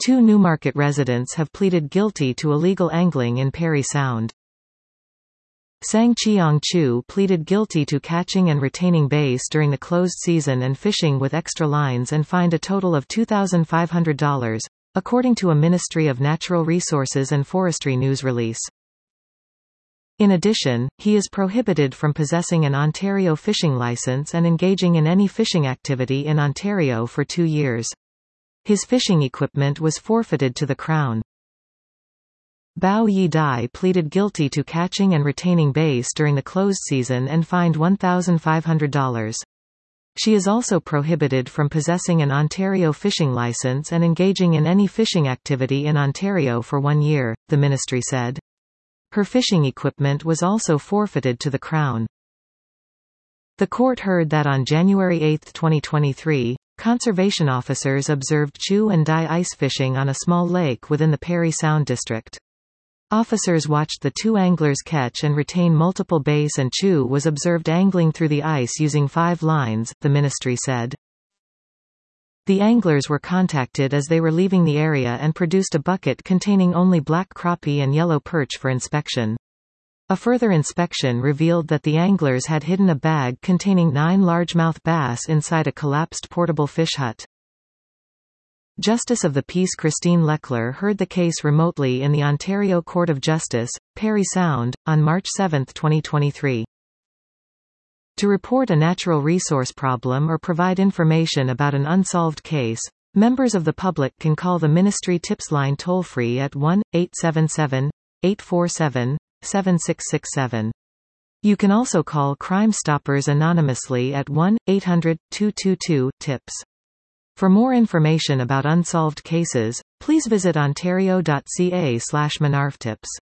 Two Newmarket residents have pleaded guilty to illegal angling in Parry Sound. Sang Cheong Chu pleaded guilty to catching and retaining bass during the closed season and fishing with extra lines and fined a total of $2,500, according to a Ministry of Natural Resources and Forestry news release. In addition, he is prohibited from possessing an Ontario fishing licence and engaging in any fishing activity in Ontario for 2 years. His fishing equipment was forfeited to the Crown. Bao Yi Dai pleaded guilty to catching and retaining bass during the closed season and fined $1,500. She is also prohibited from possessing an Ontario fishing licence and engaging in any fishing activity in Ontario for 1 year, the ministry said. Her fishing equipment was also forfeited to the Crown. The court heard that on January 8, 2023, conservation officers observed Chu and Dai ice fishing on a small lake within the Parry Sound district. Officers watched the two anglers catch and retain multiple bass, and Chu was observed angling through the ice using 5 lines, the ministry said. The anglers were contacted as they were leaving the area and produced a bucket containing only black crappie and yellow perch for inspection. A further inspection revealed that the anglers had hidden a bag containing 9 largemouth bass inside a collapsed portable fish hut. Justice of the Peace Christine Leckler heard the case remotely in the Ontario Court of Justice, Parry Sound, on March 7, 2023. To report a natural resource problem or provide information about an unsolved case, members of the public can call the Ministry Tips Line toll-free at 1-877-847-7667. You can also call Crime Stoppers anonymously at 1-800-222-TIPS. For more information about unsolved cases, please visit ontario.ca/ManarfTips.